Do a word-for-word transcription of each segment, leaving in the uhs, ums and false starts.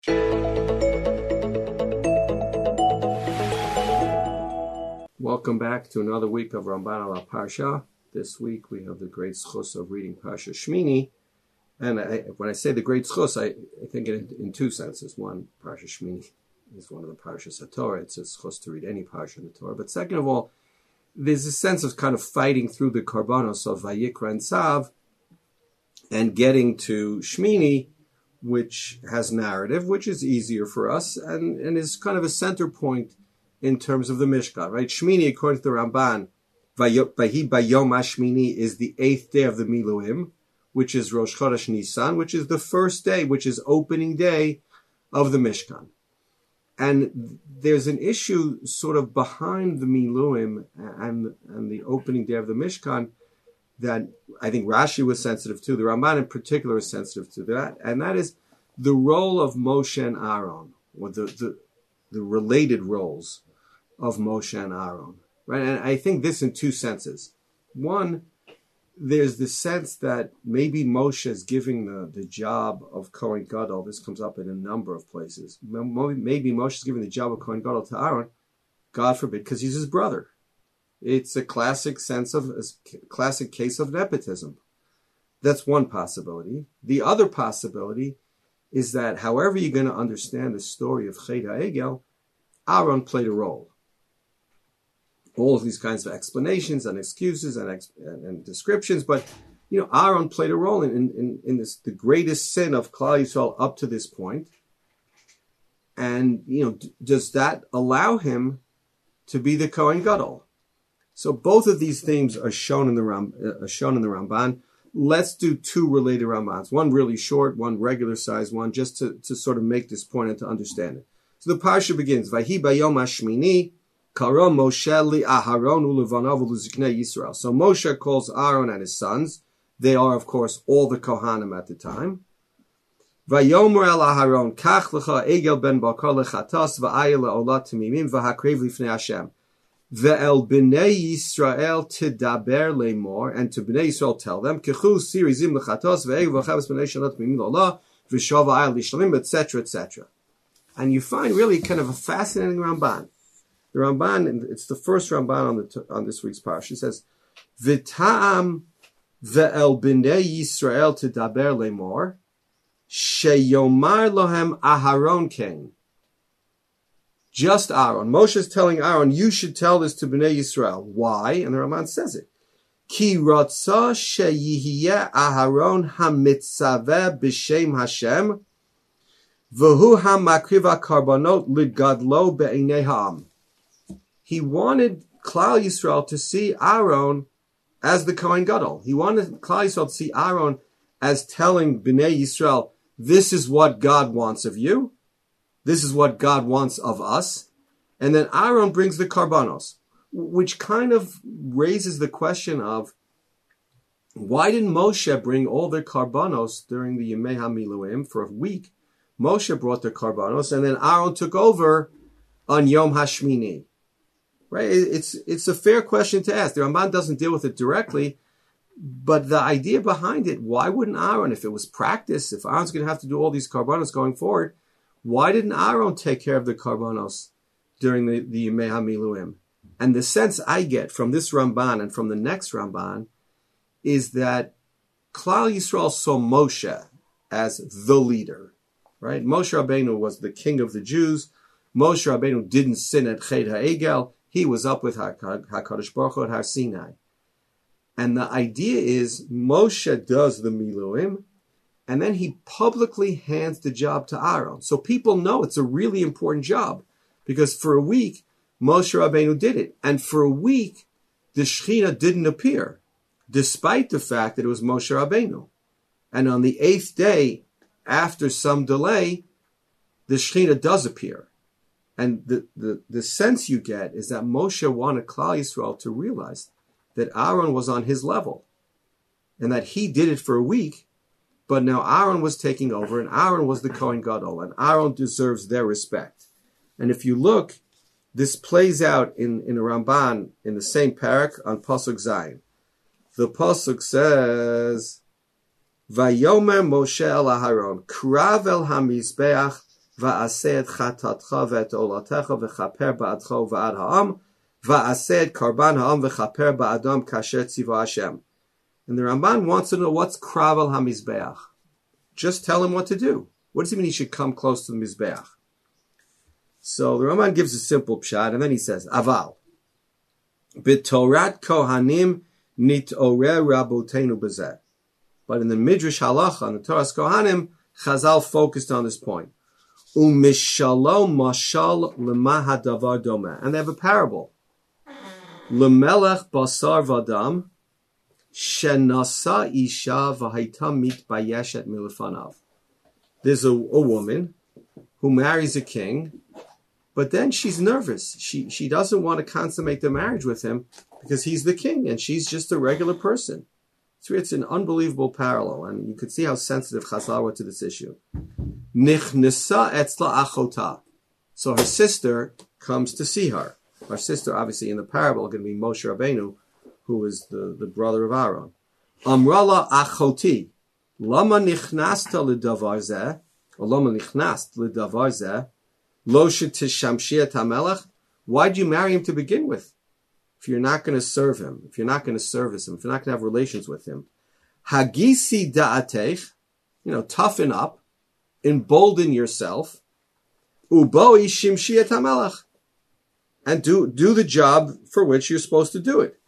Welcome back to another week of Ramban al Parsha. This week we have the great schus of reading Parsha Shmini. And I, when I say the great schus, I, I think it in, in two senses. One, Parsha Shmini is one of the Parshas HaTorah. It's a schus to read any Parsha in the Torah. But second of all, there's a sense of kind of fighting through the karbanos of Vayikra and Tzav and getting to Shmini, which has narrative, which is easier for us and, and is kind of a center point in terms of the Mishkan, right? Shmini, according to the Ramban, Vahi Bayom HaShmini is the eighth day of the Miluim, which is Rosh Chodesh Nisan, which is the first day, which is opening day of the Mishkan. And there's an issue sort of behind the Miluim and, and the opening day of the Mishkan that I think Rashi was sensitive to, the Ramban in particular is sensitive to that, and that is the role of Moshe and Aaron, or the, the, the related roles of Moshe and Aaron. Right? And I think this in two senses. One, there's the sense that maybe Moshe is giving the, the job of Kohen Gadol. This comes up in a number of places. Maybe Moshe is giving the job of Kohen Gadol to Aaron, God forbid, because he's his brother. It's a classic sense of, a classic case of nepotism. That's one possibility. The other possibility is that however you're going to understand the story of Chet HaEgel, Aaron played a role. All of these kinds of explanations and excuses and, ex- and descriptions, but you know, Aaron played a role in, in, in this, the greatest sin of Klal Yisrael up to this point. And you know, d- does that allow him to be the Kohen Gadol? So both of these themes are shown in the Ram, uh, shown in the Ramban. Let's do two related Rambans, one really short, one regular size one, just to, to sort of make this point and to understand it. So the parsha begins, Vahi Bayom HaShmini, Kara Moshe li Aharon ulevanav uleziknei Yisrael. So Moshe calls Aaron and his sons. They are, of course, all the Kohanim at the time. Vayomer el Aharon, Kach lecha Egel ben Bakar lechatas va'ayel le'olat timimim v'hakrev lifnei Hashem. Ve'el b'nei Yisrael tidaber le'mor, and to b'nei Yisrael tell them, Kechu sirizim lechatas v'egel v'chaves b'nei shalat timimim le'olah v'shav v'ayel lishlamim, et cetera, et cetera. And you find really kind of a fascinating Ramban. The Ramban, it's the first Ramban on the on this week's parsha. It says, "V'ta'am ve'el b'nei Yisrael tidaber le'mor, sheyomar lohem Aharon kain." Just Aaron. Moshe is telling Aaron, you should tell this to b'nei Yisrael. Why? And the Ramban says it. Ki ratza sheyihiyeh Aharon hamitzaveh b'shem Hashem, v'hu hamakriva karbanot lidgadlo be'inei ha'am. He wanted Klal Yisrael to see Aaron as the Kohen Gadol. He wanted Klal Yisrael to see Aaron as telling Bnei Yisrael, this is what God wants of you. This is what God wants of us. And then Aaron brings the karbanos, which kind of raises the question of, why didn't Moshe bring all the karbanos during the Yemei HaMiluim for a week? Moshe brought the karbanos, and then Aaron took over on Yom HaShmini. Right? It's it's a fair question to ask. The Ramban doesn't deal with it directly, but the idea behind it, why wouldn't Aaron, if it was practice, if Aaron's going to have to do all these karbanos going forward, why didn't Aaron take care of the karbanos during the, the Yemei HaMiluim? And the sense I get from this Ramban and from the next Ramban is that Klal Yisrael saw Moshe as the leader. Right? Moshe Rabbeinu was the king of the Jews. Moshe Rabbeinu didn't sin at Chet HaEgel. He was up with HaKadosh Baruch Hu at Har Sinai. And the idea is Moshe does the Miluim, and then he publicly hands the job to Aaron. So people know it's a really important job, because for a week, Moshe Rabbeinu did it. And for a week, the Shekhinah didn't appear, despite the fact that it was Moshe Rabbeinu. And on the eighth day, after some delay, the Shekhinah does appear. And the, the, the sense you get is that Moshe wanted Klal Yisrael to realize that Aaron was on his level and that he did it for a week, but now Aaron was taking over and Aaron was the Kohen Gadol, and Aaron deserves their respect. And if you look, this plays out in, in a Ramban in the same parak on Pasuk Zayin. The Pasuk says, Vayomer Moshe el Aharon, Krav el HaMizbeach va'aseh et chatatcha ve'et olatecha v'chaper ba'adcha va'ad ha'am va'aseh et karban ha'am v'chaper ba'adam kasher tziva Hashem. And the Ramban wants to know what's kravel hamizbeach. Just tell him what to do. What does he mean he should come close to the mizbeach? So the Ramban gives a simple pshat, and then he says, Aval, b'torat kohanim nitorer rabotenu b'zeh. But in the Midrash Halacha, in the Toras Kohanim, Chazal focused on this point. Umishalo mashal lema hadavar doma. And they have a parable. Lemelech basar vadam, shenasa isha v'haita mitbayeshet milefanav. There's a, a woman who marries a king, but then she's nervous. She she doesn't want to consummate the marriage with him because he's the king and she's just a regular person. So it's an unbelievable parallel, and you could see how sensitive Chazal were to this issue. Nichnesa etzla achota. So her sister comes to see her. Her sister, obviously, in the parable, going to be Moshe Rabbeinu, who is the, the brother of Aaron. Amrala achoti. Lama nichnasta ledavar zeh, or lama nichnast ledavar zeh, lo shetishamshia tamelech. Why'd you marry him to begin with? If you're not going to serve him, if you're not going to service him, if you're not going to have relations with him, hagisi da'atech, you know, toughen up, embolden yourself, uboi shimshia tamelech, and do do the job for which you're supposed to do it.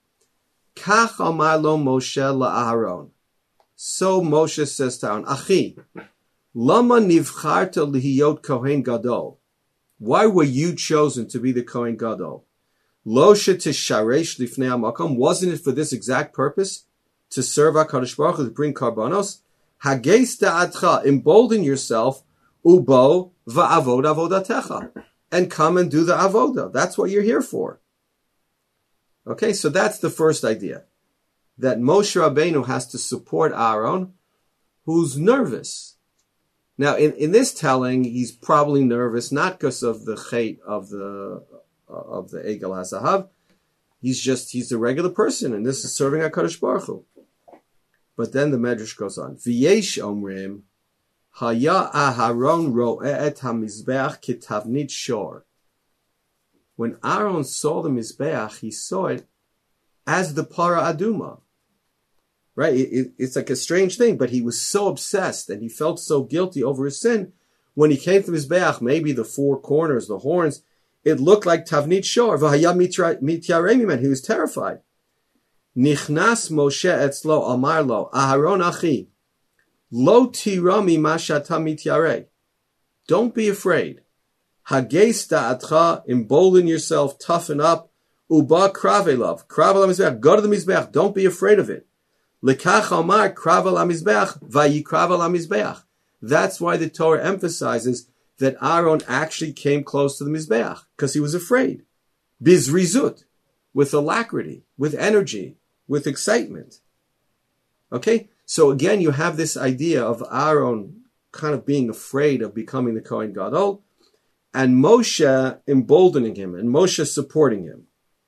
Kach amar lo Moshe la'Aaron. So Moshe says to Aaron, Achi, lama nivcharta lihiyot kohen gadol. Why were you chosen to be the kohen gadol? Losha tisharesh lifnei hamakom. Wasn't it for this exact purpose? To serve HaKadosh Baruch Hu, to bring karbanos? Hageis da'atcha, embolden yourself, ubo va'avod avodatecha, and come and do the avoda. That's what you're here for. Okay, so that's the first idea. That Moshe Rabbeinu has to support Aaron, who's nervous. Now, in, in this telling, he's probably nervous, not because of the chait of the of the Egel HaZahav. He's just, he's a regular person, and this is serving HaKadosh Baruch Hu. But then the Medrash goes on. V'yesh omrim, haya Aharon ro'eh et hamizbeach kitavnit shor. When Aaron saw the Mizbeach, he saw it as the Para Aduma. Right? It, it, it's like a strange thing, but he was so obsessed and he felt so guilty over his sin. When he came to Mizbeach, maybe the four corners, the horns, it looked like Tavnit Shor. V'haya mityarei, he was terrified. Nichnas Moshe etzlo amar lo, Aharon achi, lo tira mima shata mityarei. Don't be afraid. Hageis da'atcha, embolden yourself, toughen up. Uba kravelov, kravel hamizbeach, go to the mizbeach, don't be afraid of it. Lekach amar kravel hamizbeach, vayikravel hamizbeach. That's why the Torah emphasizes that Aaron actually came close to the mizbeach, because he was afraid. Bizrizut, with alacrity, with energy, with excitement. Okay? So again, you have this idea of Aaron kind of being afraid of becoming the Kohen Gadol, and Moshe emboldening him, and Moshe supporting him.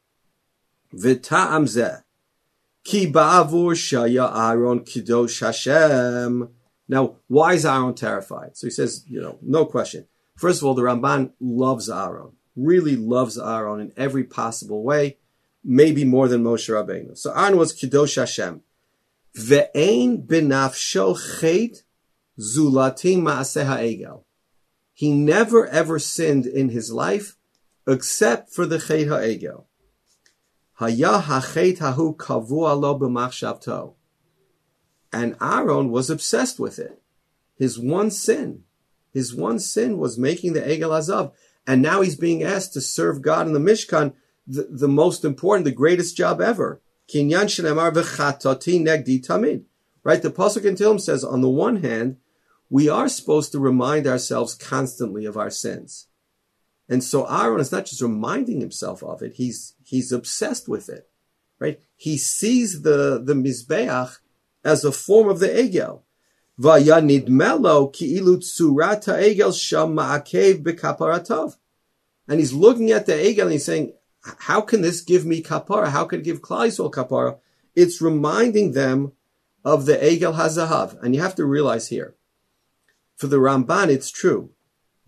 V'ta'am zeh, ki ba'avur shaya Aaron kidosh Hashem. Now, why is Aaron terrified? So he says, you know, no question. First of all, the Ramban loves Aaron, really loves Aaron in every possible way, maybe more than Moshe Rabbeinu. So Aaron was kidosh Hashem. Ve'ein benafsho chet zulatim ma'aseh ha'egel. He never ever sinned in his life except for the chet ha'egel. Haya hachet hahu kavua lo b'machshavto. And Aaron was obsessed with it. His one sin, his one sin was making the Egel Hazav. And now he's being asked to serve God in the Mishkan, the, the most important, the greatest job ever. Kinyan shenemar v'chatati negdi tamid. Right? The Pasuk in Tehillim says, on the one hand, we are supposed to remind ourselves constantly of our sins. And so Aaron is not just reminding himself of it, he's he's obsessed with it. Right? He sees the, the Mizbeach as a form of the Egel. Vaya nidmelo ki'ilu tsurat ha'egel sham ma'akev b'kaparatov. And he's looking at the Egel and he's saying, how can this give me kapara? How can it give Klal Yisrael kapara? It's reminding them of the Egel HaZahav. And you have to realize here, for the Ramban, it's true.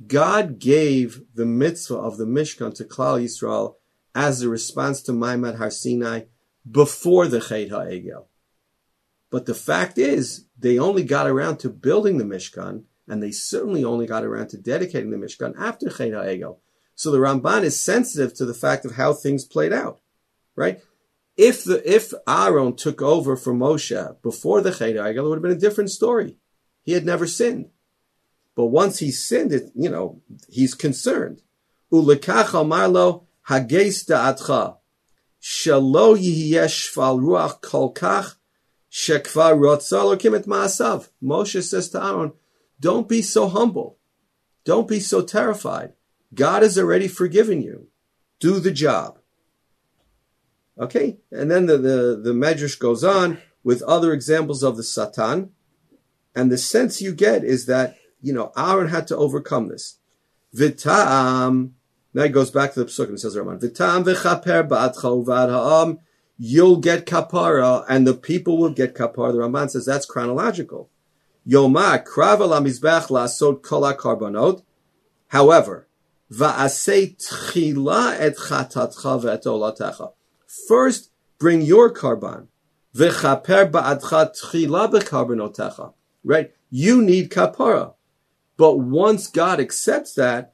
God gave the mitzvah of the Mishkan to Klal Yisrael as a response to Maimad Har Sinai before the Chet HaEgel. But the fact is, they only got around to building the Mishkan, and they certainly only got around to dedicating the Mishkan after Chet HaEgel. So the Ramban is sensitive to the fact of how things played out, right? If the if Aaron took over for Moshe before the Chet HaEgel, it would have been a different story. He had never sinned. But once he sinned, it, you know, he's concerned. Ulekach amarlo hageis da'atcha shelo yihyeh shval ruach kol kach shekvar rotza lokim et ma'asav. Moshe says to Aaron, don't be so humble. Don't be so terrified. God has already forgiven you. Do the job. Okay? And then the, the, the Medrash goes on with other examples of the Satan. And the sense you get is that, you know, Aaron had to overcome this. V'ta'am, now he goes back to the Psukim, says Raman, V'ta'am v'chaper ba'atcha uvad ha'am, you'll get kapara, and the people will get kapara. The Ramban says that's chronological. Yomar, krav al mizbech la'asot kol ha'karbanot. However, va'asei tchila et chatatcha ve'et olatecha. First, bring your karban. V'chaper ba'atcha tchila be'karbanotecha. Right? You need kapara. But once God accepts that,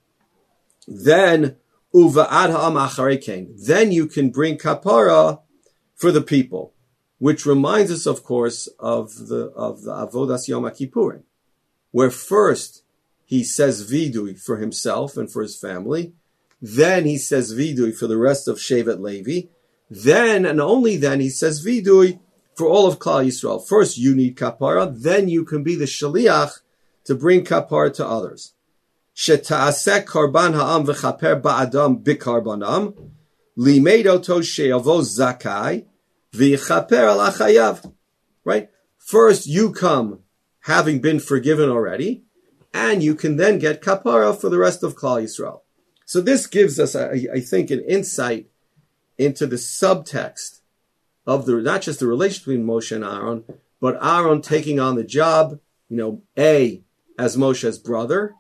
then uva'ad ha'am acharei kain, then you can bring kapara for the people, which reminds us, of course, of the of the Avodas Yom HaKippurim, where first he says vidui for himself and for his family, then he says vidui for the rest of Shevet Levi, then and only then he says vidui for all of Klal Yisrael. First you need kapara, then you can be the shaliach to bring kapara to others. Sheta'asek karban ha'am v'chaper ba'adam bikarbanam, limeid oto she'avo zakai, v'chaper al achayav. Right? First you come having been forgiven already, and you can then get kapara for the rest of Klal Yisrael. So this gives us, I, I think, an insight into the subtext of the, not just the relationship between Moshe and Aaron, but Aaron taking on the job, you know, A, as Moshe's brother,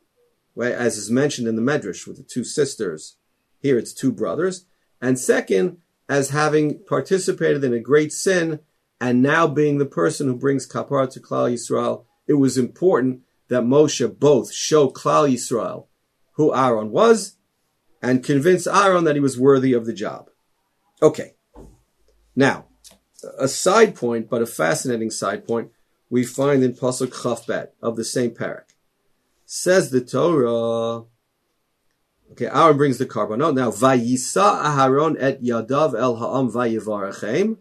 as is mentioned in the Medrash with the two sisters. Here it's two brothers. And second, as having participated in a great sin and now being the person who brings kapara to Klal Yisrael, it was important that Moshe both show Klal Yisrael who Aaron was and convince Aaron that he was worthy of the job. Okay. Now, a side point, but a fascinating side point, we find in Pasuk Chaf Bet of the same parak. Says the Torah, okay, Aaron brings the karbanot. Now, Vayisa Aharon et Yadav el ha'am vayivarachem,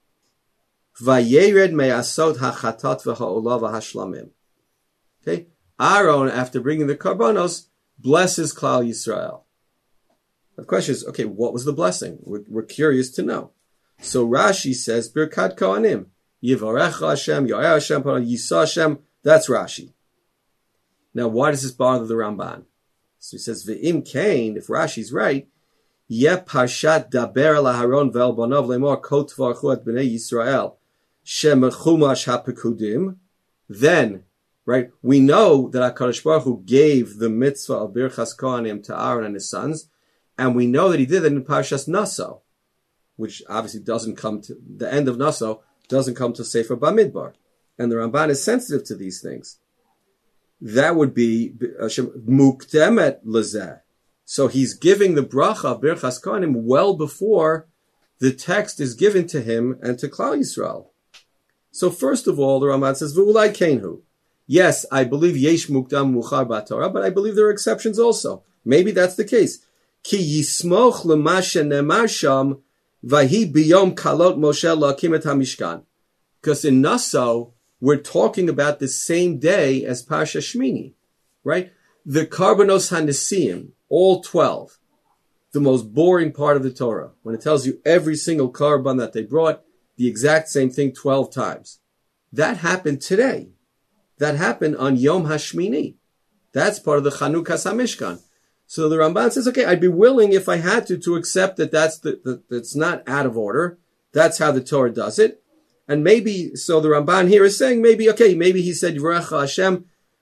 Vayered me'asot ha'chatat v'ha'olav ha'shlamim. Okay, Aaron, after bringing the karbanos, blesses Klal Yisrael. The question is, okay, what was the blessing? We're, we're curious to know. So Rashi says, Birkat Kohanim, Yivarecha Hashem, Yo'er Hashem, Yisa Hashem. That's Rashi. Now, why does this bother the Ramban? So he says, Ve'im Kain, if Rashi's right, Ye Parshat Daber al Aharon ve'el Banov lemor Ko Tvarchu et Bnei Yisrael Shem Chumash HaPekudim. Then, right, we know that HaKadosh Baruch Hu gave the mitzvah of Birchas Kohanim to Aaron and his sons, and we know that he did that in Parshas Naso, which obviously doesn't come to, the end of Naso doesn't come to Sefer Bamidbar. And the Ramban is sensitive to these things. That would be Muktemet Lezeh. So he's giving the bracha of Birchas Kohanim well before the text is given to him and to Klal Yisrael. So first of all, the Ramban says, V'ulai Kenhu. Yes, I believe Yesh Mukdam Muchar B'Torah, but I believe there are exceptions also. Maybe that's the case. Ki Yismoch L'ma Shenemar Sham Vahi Biyom Kalot Moshe La'akim et HaMishkan. Because in Naso, we're talking about the same day as Parsha Shmini, right? The Karbanos HaNesiim, all twelve. The most boring part of the Torah, when it tells you every single Karban that they brought, the exact same thing twelve times. That happened today. That happened on Yom HaShmini. That's part of the Chanukas HaMishkan. So the Ramban says, okay, I'd be willing if I had to, to accept that that's the, the, that's not out of order. That's how the Torah does it. And maybe, so the Ramban here is saying maybe, okay, maybe he said, Yivarecha Hashem,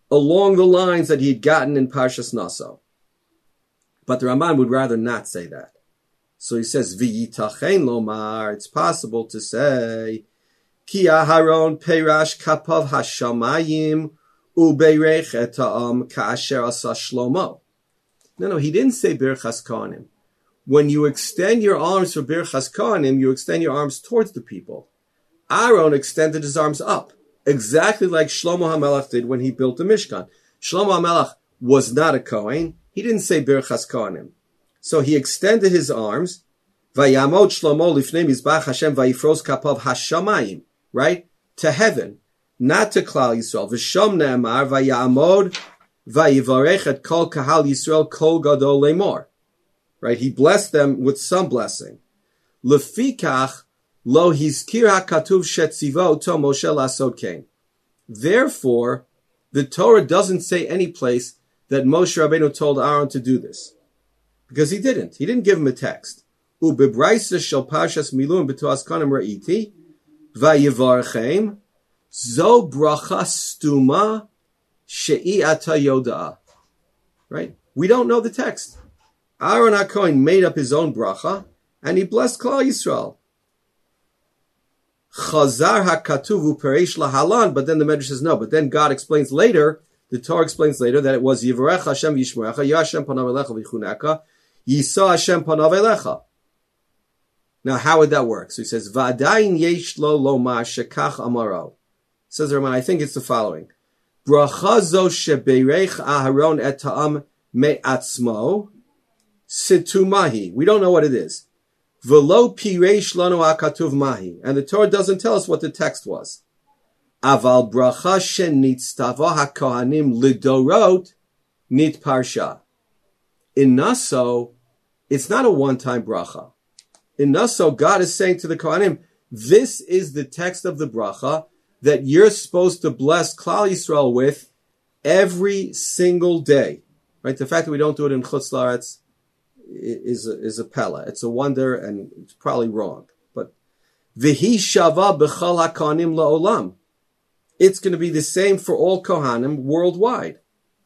along the lines that he had gotten in Parshas Naso. But the Ramban would rather not say that. So he says, V'yitachen lomar, it's possible to say, Ki Aharon peirash kapav hashamayim ubeirech et ha'am ka'asher asa Shlomo. No, no, he didn't say Birchas Kohanim. When you extend your arms for Birchas Kohanim, you extend your arms towards the people. Aaron extended his arms up, exactly like Shlomo HaMelech did when he built the Mishkan. Shlomo HaMelech was not a Kohen. He didn't say Birchas Kohanim. So he extended his arms, Vayamod Shlomo lifnei mizbach Hashem vayifros kapav hashamayim, right? To heaven, not to Klal Yisrael. V'shom ne'amar vayamod vayivarech et kol kahal Yisrael kol gadol lemor. Right? He blessed them with some blessing. Lefikach lo hizkir hakatuv shetzivo to Moshe lasod kein. Therefore, the Torah doesn't say any place that Moshe Rabbeinu told Aaron to do this. Because he didn't. He didn't give him a text. Ubebraisa shel parshas miluim b'toas kanim ra'iti vayivarchem zo bracha stuma she'i ata yoda'a. Right? We don't know the text. Aaron HaKohen made up his own bracha, and he blessed Klal Yisrael. Chazar HaKatuv u'pereish lahalan, but then the Medrash says no. But then God explains later, the Torah explains later, that it was Yivarech Hashem Yishmerecha, Yah Hashem panav elecha v'chuneka, Yisa Hashem panav elecha. Now, how would that work? So he says, V'adayin yesh lo lomar shekach amaro. Says the Ramban, I think it's the following. Bracha zo shebeirech Aharon et ha'am me'atzmo, situ mahi. We don't know what it is. V'lo pireish lanu akatuv mahi. And the Torah doesn't tell us what the text was. Aval bracha shenitztava hakohanim lidorot nit parsha. In Naso, it's not a one-time bracha. In Naso, God is saying to the Kohanim, this is the text of the bracha that you're supposed to bless Klal Yisrael with every single day. Right? The fact that we don't do it in Chutz La'aretz is a, is a pella. It's a wonder, and it's probably wrong. But V'hi shava b'chal hakohanim la'olam. It's going to be the same for all Kohanim worldwide.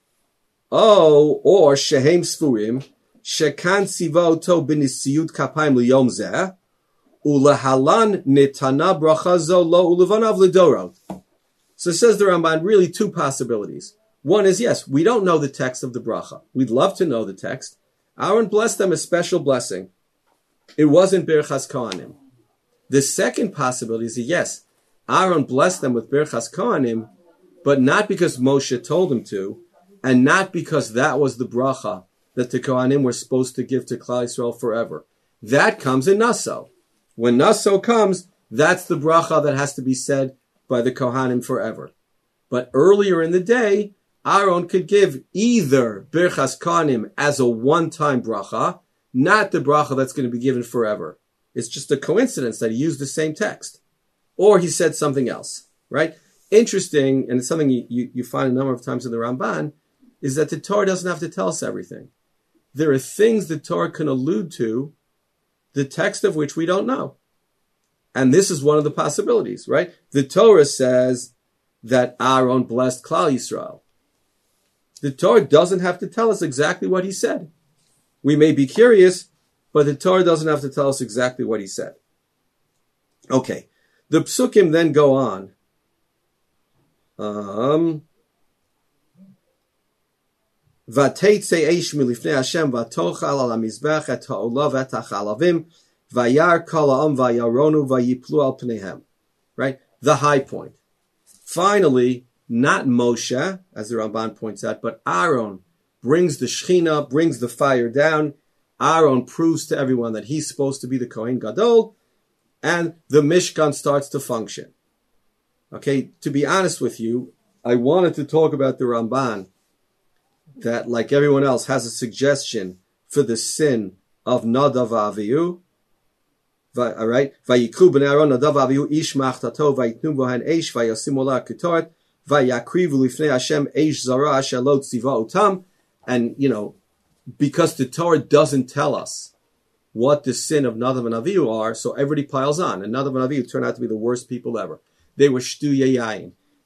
Oh, or shehem sfurim, shekan siva oto b'nisiyut kapayim liyom zeh, ulehalan netana bracha zo lo ulevanav lidorot. So says the Ramban, really two possibilities. One is, yes, we don't know the text of the bracha. We'd love to know the text. Aaron blessed them a special blessing. It wasn't Birchas Kohanim. The second possibility is, yes, Aaron blessed them with Birchas Kohanim, but not because Moshe told him to, and not because that was the bracha that the Kohanim were supposed to give to Klal Yisrael forever. That comes in Naso. When Naso comes, that's the bracha that has to be said by the Kohanim forever. But earlier in the day, Aaron could give either Birchas Kohanim as a one-time bracha, not the bracha that's going to be given forever. It's just a coincidence that he used the same text. Or he said something else, right? Interesting, and it's something you, you, you find a number of times in the Ramban, is that the Torah doesn't have to tell us everything. There are things the Torah can allude to, the text of which we don't know. And this is one of the possibilities, right? The Torah says that Aaron blessed Klal Yisrael. The Torah doesn't have to tell us exactly what he said. We may be curious, but the Torah doesn't have to tell us exactly what he said. Okay, the psukim then go on. Um, Vateitze eish milifnei Hashem vatochal al hamizbech et ha'olav et ha'chalavim vayar kol ha'am vayaronu vayiplu al pneihem. Right? The high point. Finally, not Moshe, as the Ramban points out, but Aaron brings the Shechina, brings the fire down. Aaron proves to everyone that he's supposed to be the Kohen Gadol, and the Mishkan starts to function. Okay, to be honest with you, I wanted to talk about the Ramban that, like everyone else, has a suggestion for the sin of Nadav Avihu. All right, Vayikru b'nei Aaron Nadav Avihu ish machtato vayitnu bohen eish vayasim ola ketoret vayakrivu lifnei Hashem eish zara asher lo tziva otam. And, you know, because the Torah doesn't tell us what the sin of Nadav and Avihu are, so everybody piles on. And Nadav and Avihu turn out to be the worst people ever. They were shtu yayin.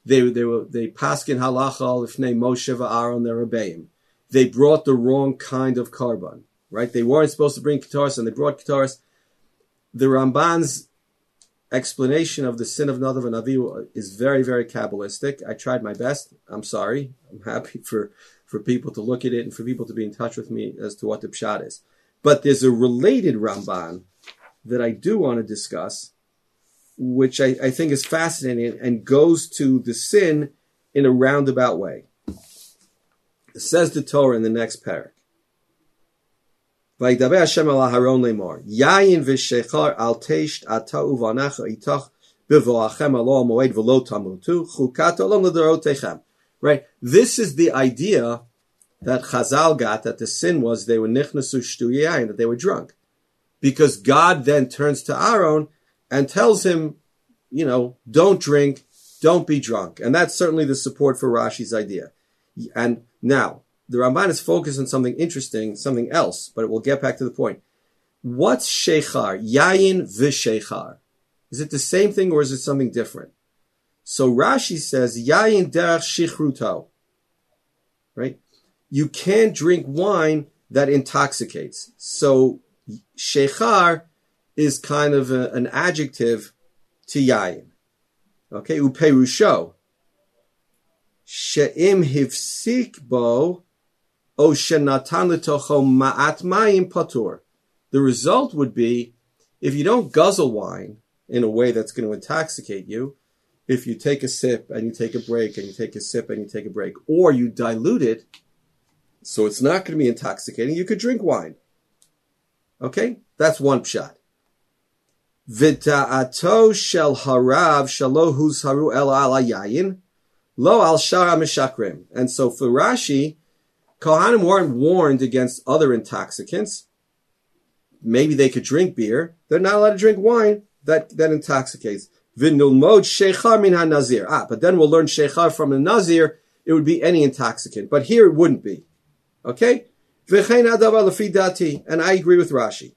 They they were they paskin halacha lifnei Moshe v'Aaron their rebbeim. They brought the wrong kind of korban, right? They weren't supposed to bring ketaros, and they brought ketaros. The Ramban's explanation of the sin of Nadav and Avihu is very, very Kabbalistic. I tried my best. I'm sorry. I'm happy for, for people to look at it and for people to be in touch with me as to what the pshat is. But there's a related Ramban that I do want to discuss, which I, I think is fascinating and goes to the sin in a roundabout way. It says the Torah in the next parak. Vaydaber Hashem al Aharon lemor Yayin v'shechar al teisht ata uvanacha itach bevoachem alo moed v'lo tamutu chukat olam l'dorotechem. Right. This is the idea that Chazal got, that the sin was they were nichnasu shtu yayin, that they were drunk, because God then turns to Aaron and tells him, you know, don't drink, don't be drunk, and that's certainly the support for Rashi's idea. And now, the Ramban is focused on something interesting, something else, but we'll get back to the point. What's shechar? Yayin v'shechar. Is it the same thing or is it something different? So Rashi says, Yayin derech shichruto. Right? You can't drink wine that intoxicates. So shechar is kind of a, an adjective to yayin. Okay? Uperusho. She'im hifsik bo o shenatan l'tocho ma'at mayim patur. The result would be, if you don't guzzle wine in a way that's going to intoxicate you, if you take a sip and you take a break and you take a sip and you take a break, or you dilute it so it's not going to be intoxicating, you could drink wine. Okay? That's one pshat. V'ta'ato shel harav shalo huzharu el al yayin lo al shara mishakrim. And so for Rashi, Kohanim weren't warned against other intoxicants. Maybe they could drink beer. They're not allowed to drink wine that, that intoxicates. V'nulmod shechar min ha-nazir. Ah, but then we'll learn shechar from the nazir. It would be any intoxicant. But here it wouldn't be. Okay? V'chein hadavar lefi dati. And I agree with Rashi.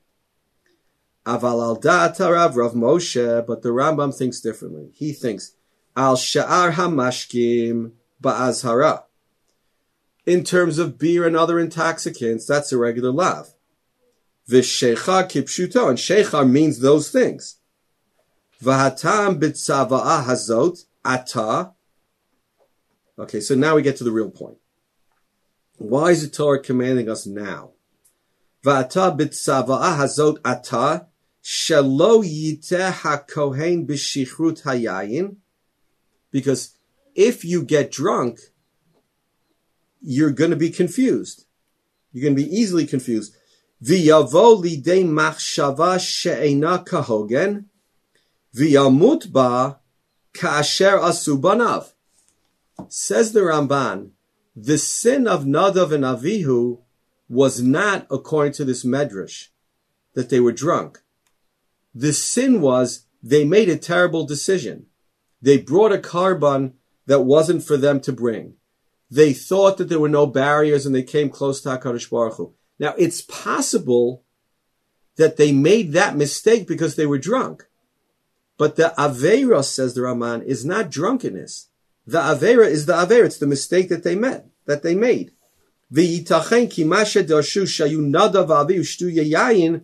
Aval al da'at Rav Rav Moshe. But the Rambam thinks differently. He thinks, al sha'ar ha-mashkim ba'azhara. In terms of beer and other intoxicants, that's a regular lav. V'shechar kipshuto, and shechar means those things. V'hatam b'tzava'ah hazot ata. Okay, so now we get to the real point. Why is the Torah commanding us now? V'ata b'tzava'ah hazot ata shelo yiteh hakohen b'shichrut hayayin. Because if you get drunk, you're going to be confused. You're going to be easily confused. V'yavo lidei machshava she'ena kahogen, v'yamut ba ka'asher asu banav. Says the Ramban, the sin of Nadav and Avihu was not according to this medrash, that they were drunk. The sin was they made a terrible decision. They brought a korban that wasn't for them to bring. They thought that there were no barriers and they came close to HaKadosh Baruch Hu. Now, it's possible that they made that mistake because they were drunk. But the Aveira, says the Raman, is not drunkenness. The Aveira is the Aveira. It's the mistake that they made. That they made. V'yitachen ki mashe darshu shayu nadav avihu shtu yayin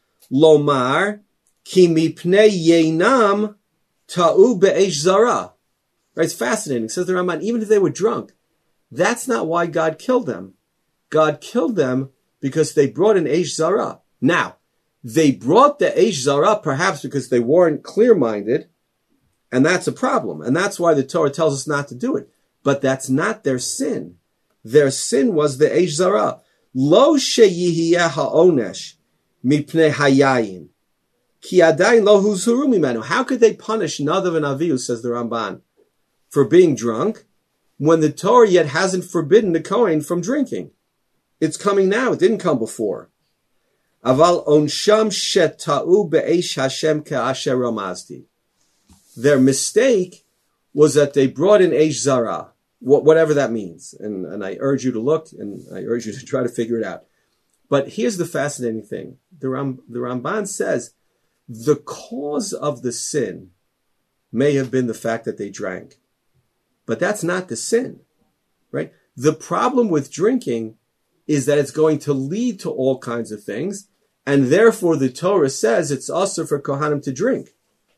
lomar ki mipnei yeinam ta'u be'esh zara. Right? It's fascinating. Says the Raman, even if they were drunk, that's not why God killed them. God killed them because they brought an Eish Zara. Now, they brought the Eish Zara perhaps because they weren't clear-minded, and that's a problem. And that's why the Torah tells us not to do it. But that's not their sin. Their sin was the Eish Zara. Lo sheyihiyeh ha'onesh mipnei hayayin ki adayin lo huzuru mimenu. How could they punish Nadav and Avihu, says the Ramban, for being drunk, when the Torah yet hasn't forbidden the Kohen from drinking? It's coming now. It didn't come before. Aval onsham sheta'u be'esh Hashem ka'asher ramazti. Their mistake was that they brought in Eish Zara, whatever that means. And, and I urge you to look, and I urge you to try to figure it out. But here's the fascinating thing. The, Ram, the Ramban says the cause of the sin may have been the fact that they drank. but that's not the sin, right? The problem with drinking is that it's going to lead to all kinds of things, and therefore the Torah says it's also for Kohanim to drink.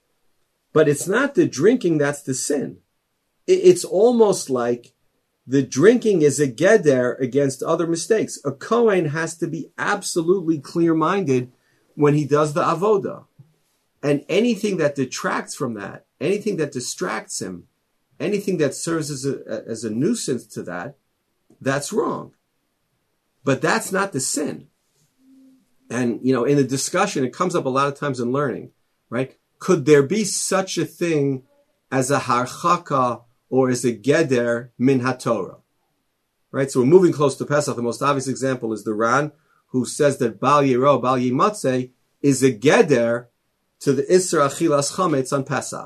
But it's not the drinking that's the sin. It's almost like the drinking is a geder against other mistakes. A Kohen has to be absolutely clear-minded when he does the avodah. And anything that detracts from that, anything that distracts him, anything that serves as a, as a nuisance to that, that's wrong. But that's not the sin. And, you know, in the discussion, it comes up a lot of times in learning, right? Could there be such a thing as a harchaka or as a geder min haTorah? Right? So we're moving close to Pesach. The most obvious example is the Ran, who says that Bal Yiro, Bal Yimatzeh is a geder to the Isser Achilas Chametz on Pesach.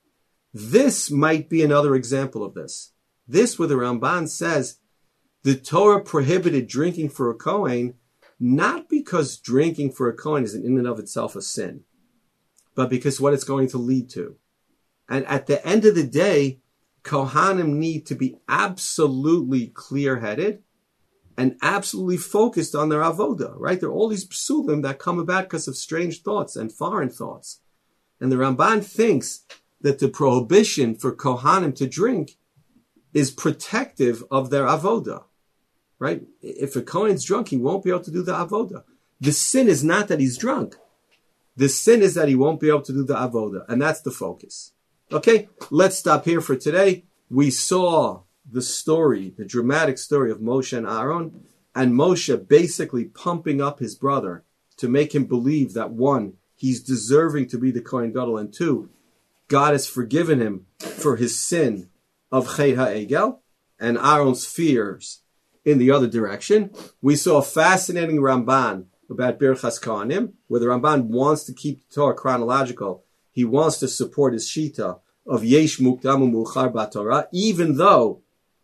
This might be another example of this. This, where the Ramban says the Torah prohibited drinking for a Kohen, not because drinking for a Kohen is in and of itself a sin, but because what it's going to lead to. And at the end of the day, Kohanim need to be absolutely clear-headed and absolutely focused on their avodah, right? There are all these psulim that come about because of strange thoughts and foreign thoughts. And the Ramban thinks that the prohibition for Kohanim to drink is protective of their avodah, right? If a Kohen's drunk, he won't be able to do the avodah. The sin is not that he's drunk. The sin is that he won't be able to do the avodah, and that's the focus. Okay, let's stop here for today. We saw the story, the dramatic story of Moshe and Aaron, and Moshe basically pumping up his brother to make him believe that, one, he's deserving to be the Kohen Gadol, and two, God has forgiven him for his sin of Chet HaEgel, and Aaron's fears in the other direction. We saw a fascinating Ramban about Birchas Kohanim, where the Ramban wants to keep the Torah chronological. He wants to support his shita of Yesh Mukdam U'Muchar B'Torah, even though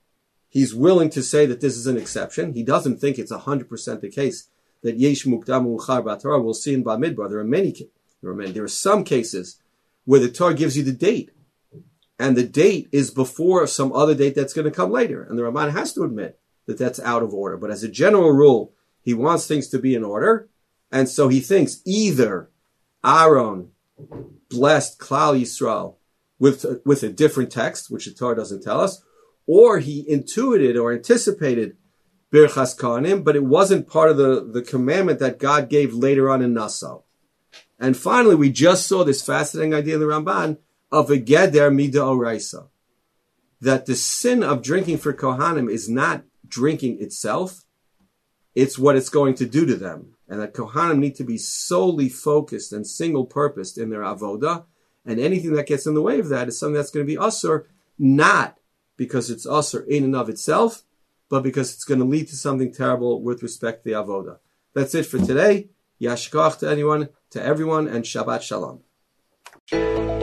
he's willing to say that this is an exception. He doesn't think it's one hundred percent the case that Yesh Mukdam U'Muchar B'Torah. We'll see in Bamidbar. There are many, there are many, there are some cases where the Torah gives you the date, and the date is before some other date that's going to come later. And the Ramban has to admit that that's out of order. But as a general rule, he wants things to be in order. And so he thinks either Aaron blessed Klal Yisrael with, with a different text, which the Torah doesn't tell us, or he intuited or anticipated Birchas Kohanim, but it wasn't part of the, the commandment that God gave later on in Nassau. And finally, we just saw this fascinating idea in the Ramban of a Geder Mida Oraisa, that the sin of drinking for Kohanim is not drinking itself, it's what it's going to do to them. And that Kohanim need to be solely focused and single-purposed in their avodah, and anything that gets in the way of that is something that's going to be asur, not because it's asur in and of itself, but because it's going to lead to something terrible with respect to the avodah. That's it for today. Yashkach to anyone, to everyone, and Shabbat Shalom.